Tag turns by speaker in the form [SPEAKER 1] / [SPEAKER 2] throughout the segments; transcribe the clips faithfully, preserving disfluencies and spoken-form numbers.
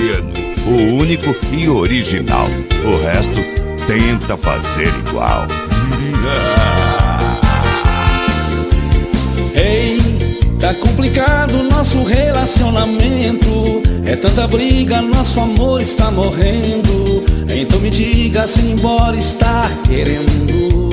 [SPEAKER 1] Adriano, o único e original. O resto tenta fazer igual.
[SPEAKER 2] Ei, tá complicado nosso relacionamento. É tanta briga, nosso amor está morrendo. Então me diga se embora está querendo.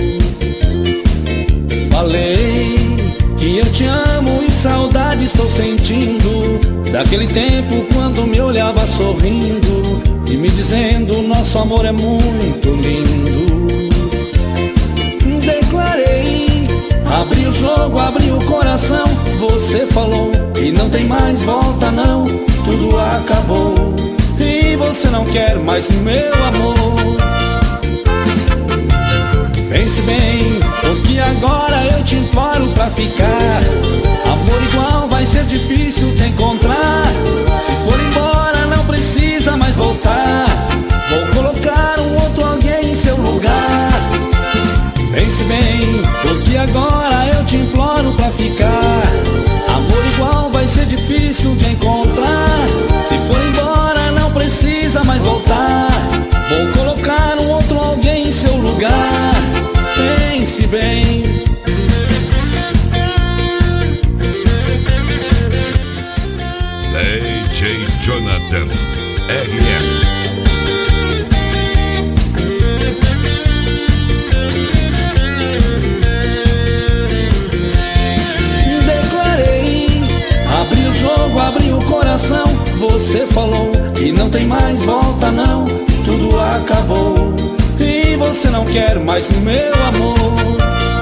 [SPEAKER 2] Falei que eu te amo e saudade estou sentindo daquele tempo quando me olhava sorrindo e me dizendo nosso amor é muito lindo. Declarei, abri o jogo, abri o coração. Você falou que não tem mais volta não, tudo acabou e você não quer mais meu amor. Pense bem, porque agora eu te imploro pra ficar. Amor igual vai ser difícil de encontrar. Se for embora não precisa mais voltar. Vou colocar um outro alguém em seu lugar. Pense bem, porque agora eu te imploro pra ficar. Amor igual vai ser difícil de encontrar. Se for embora não precisa mais voltar. Vou colocar um outro alguém em seu lugar. Pense bem.
[SPEAKER 1] D J Jonathan R S.
[SPEAKER 2] Declarei, abri o jogo, abri o coração. Você falou que não tem mais volta não, tudo acabou e você não quer mais meu amor.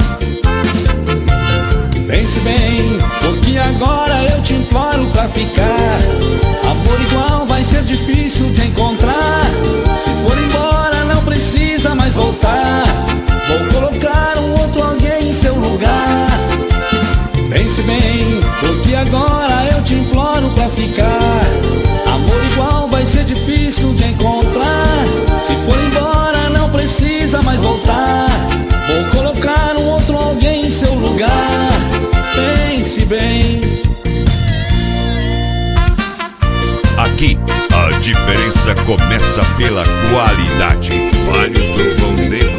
[SPEAKER 2] Pense bem, porque agora eu te imploro pra ficar. Amor igual vai ser difícil de encontrar. Se for embora não precisa mais voltar. Vou colocar um outro alguém em seu lugar. Pense bem, porque agora eu te imploro pra ficar. Amor igual vai ser difícil de encontrar. Se for embora não precisa mais voltar. Vou colocar um outro alguém em seu lugar. Pense bem.
[SPEAKER 1] Aqui a diferença começa pela qualidade. Vale o trovão de